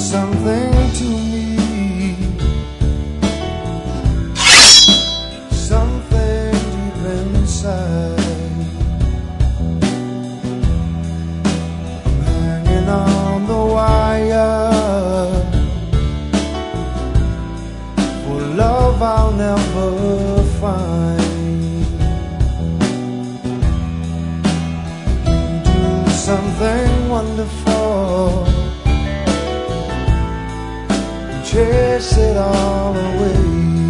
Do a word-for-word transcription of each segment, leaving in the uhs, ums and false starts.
something to me, something deep inside, hanging on the wire for love I'll never find. You do something wonderful, chase it all away,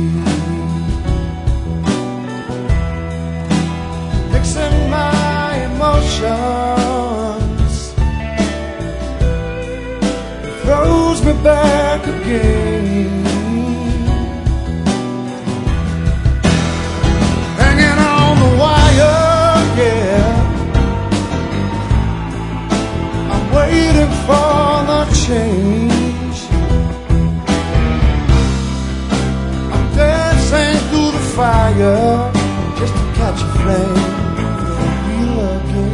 mixing my emotions, throws me back again, hanging on the wire, yeah, I'm waiting for the change. Fire just to catch a flame and feel again.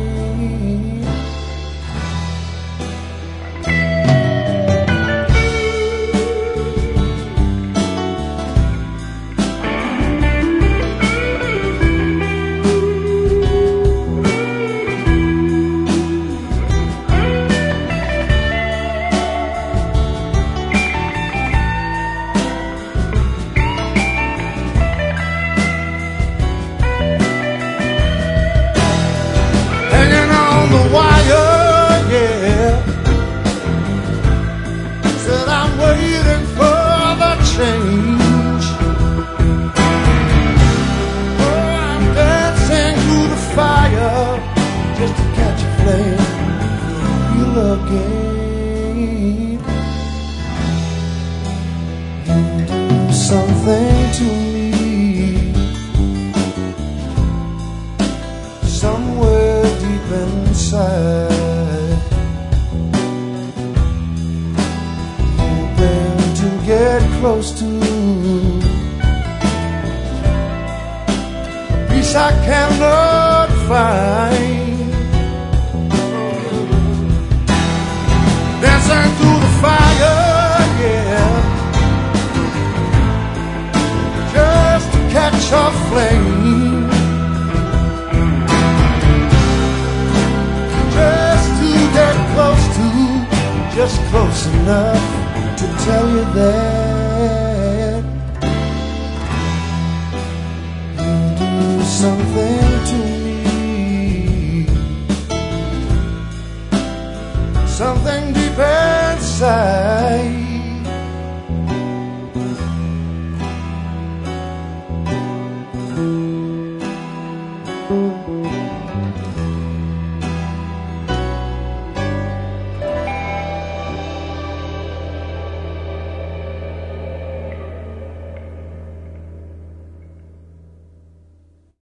Change. Oh, I'm dancing through the fire just to catch a flame, feel again. You do something to me, somewhere deep inside, hoping to get close to peace I cannot find, dancing through the fire, yeah, just to catch a flame, just to get close to, just close enough to tell you that you do something to me, something deep inside.